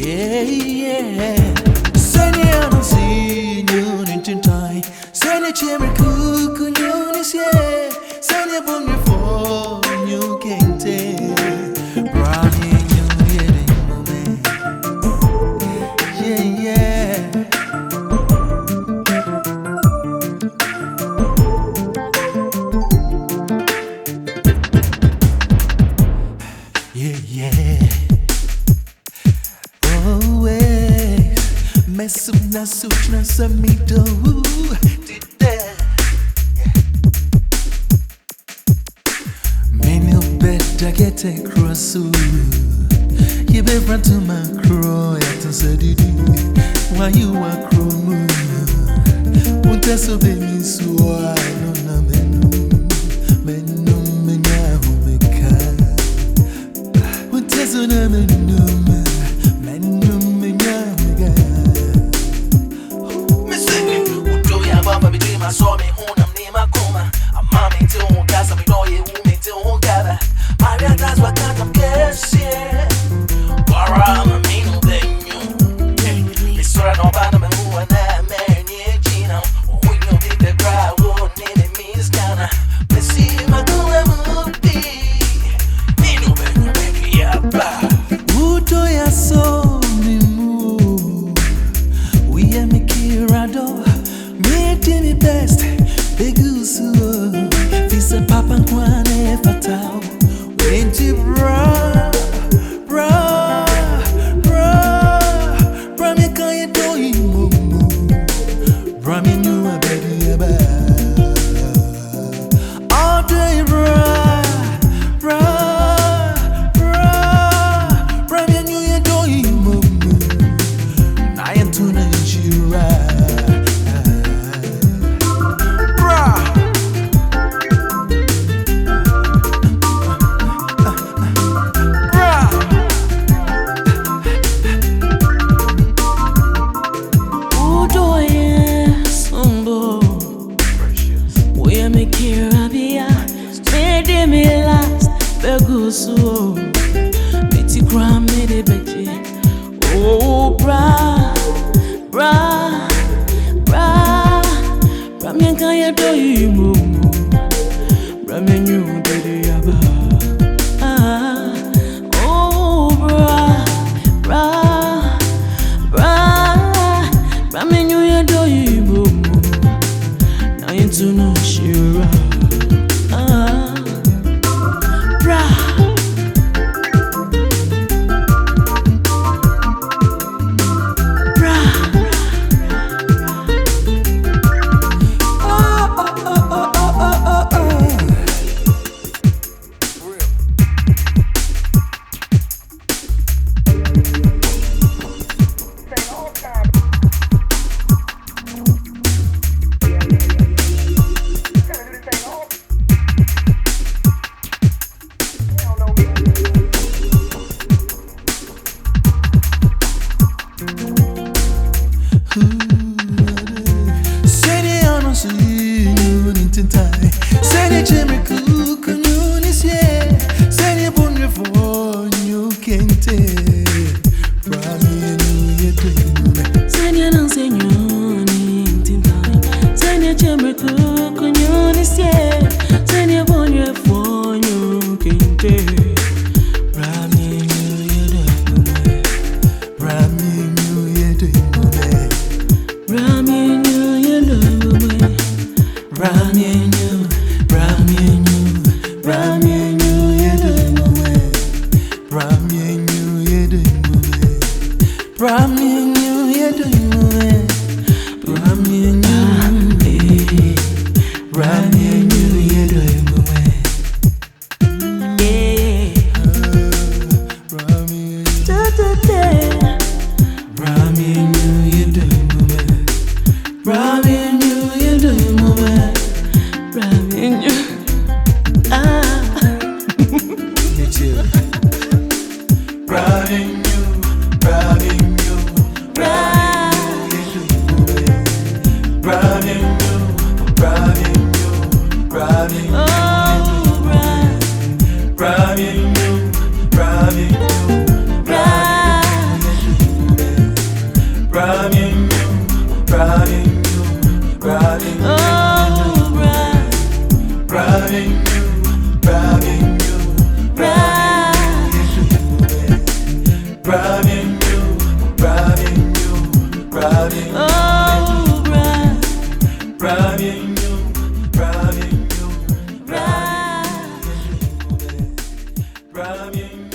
Yeah, yeah. Send you on see you in time. Send you chimney cook you this yeah. Send you bring your phone you can't take. Brownie you getting moment. Yeah, yeah. Yeah, yeah. Always mess up na such na sa me do did that. Me no better get across you. You be run to my crow at the city. Why you are crow? Won't so be me so I don't know menu menya homeka. Won't so na menu menu menya homeka. Me say we do ya baba be dream I saw me home I'm near my coma. I'm mommy till on gas me know you me till on gather. I realize what kind of cash yeah. I'm a mean old thing. It's sort of no bad man who and I man yeah Gina. When you did the cry, won't need it means kinda. Let's see my girl movie. Need no baby yeah blah. Who do ya so me move? We are me kirado. Me do me best. Big usu. Visa papa kwane fatal. When you bra. So, Betty Graham made a betty. Oh, bra, me can you do you move? Bra, me you baby yaba. Oh, bra, me you do you move? Now you to know sure. Ramen, prawie